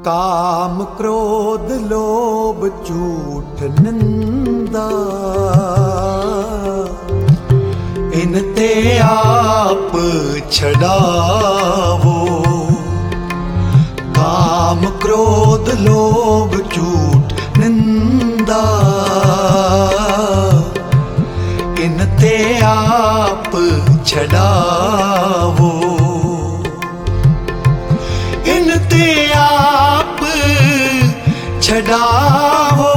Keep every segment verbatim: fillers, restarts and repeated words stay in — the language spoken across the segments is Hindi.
काम क्रोध लोभ झूठ निंदा, इनते आप छड़ावो। काम क्रोध लोभ झूठ निंदा, इनते आप छड़ावो। इनते आप छड़ावो।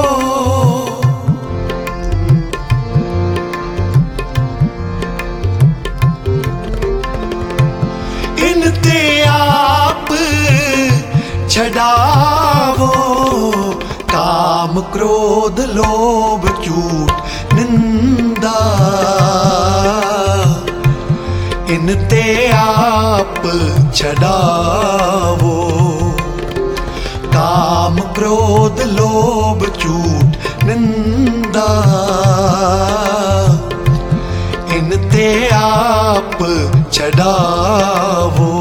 इनते आप छड़ावो। काम क्रोध लोभ झूठ निंदा, इनते आप छड़ावो। काम क्रोध लोभ झूठ निंदा, इनते आप छड़ावो।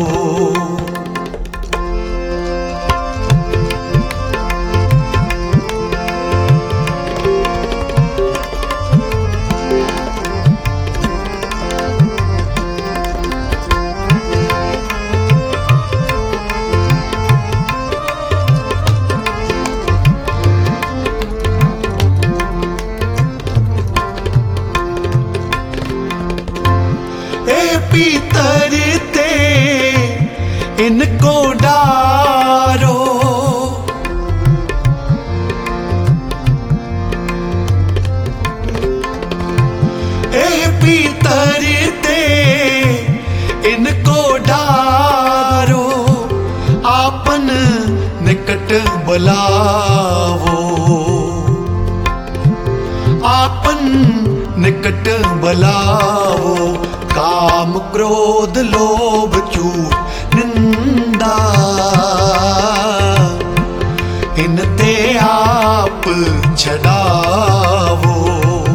भीतर ते इनको डारो, ए भीतर ते इनको डारो। आपन निकट बुलावो। आपन निकट बुलावो। काम क्रोध लोभ झूठ निंदा, इनते आप छड़ावो।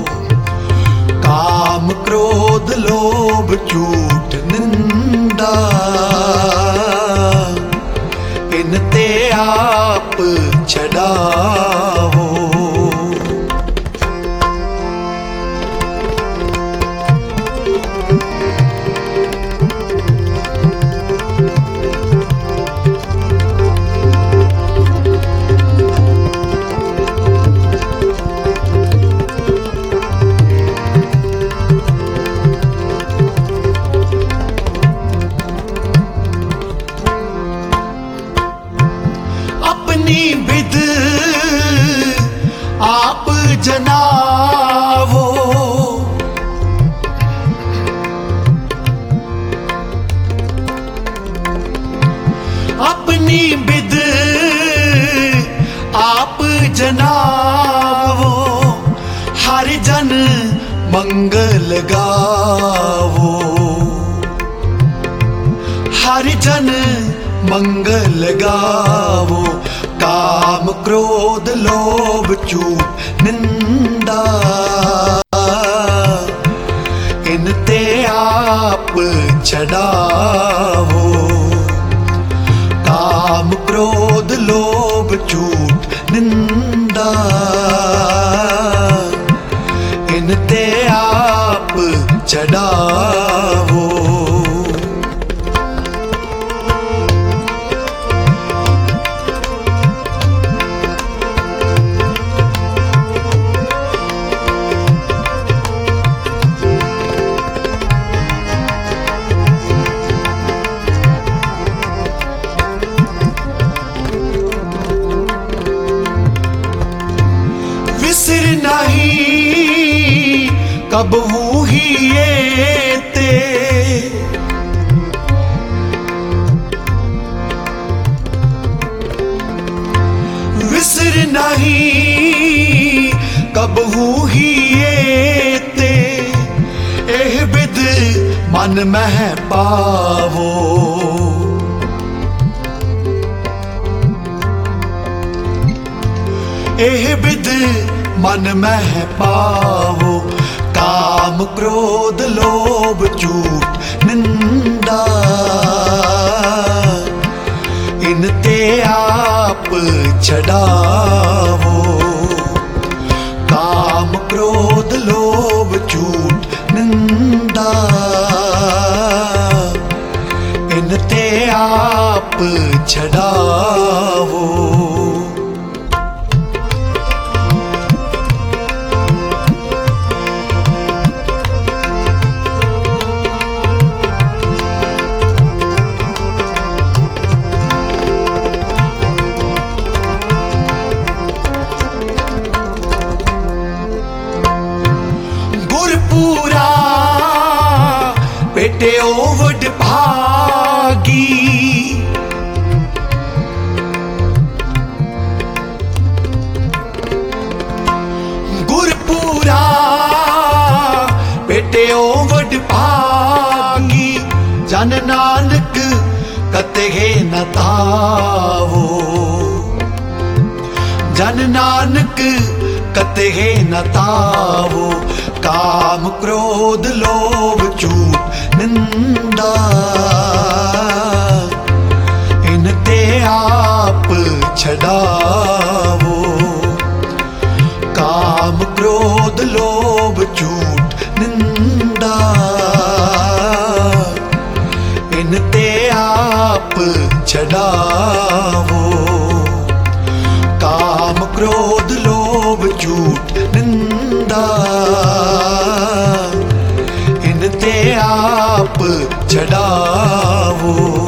काम क्रोध लोभ झूठ निंदा, इनते आप छड़ावो। विद आप जनावो। अपनी विद आप जनावो। हर जन मंगल गावो। हर जन मंगल गावो। काम क्रोध लोभ झूठ निंदा, इनते आप छड़ावो। काम क्रोध लोभ झूठ निंदा, इनते आप छड़ावो। विसर नहीं कब हूँ ही ये ते, विसर नहीं कब हूँ ही ये ते। एह बिद मन मह पावो। एह बिद मन मह पावो। काम क्रोध लोभ झूठ निंदा, इनते आ छड़ावो। काम क्रोध लोभ झूठ निंदा इनते आप छड़ावो। गुरपूरा बेटे ओवड भागी गुरपूरा बेटे ओवड भागी। जन नानक कतगे न तावो। जन नानक कतगे न तावो। काम क्रोध लोभ झूठ निंदा इनते आप छड़ावो। काम क्रोध लोभ झूठ निंदा इनते आप छड़ावो। काम क्रोध लोभ झूठ निंदा इनते आप छड़ावो।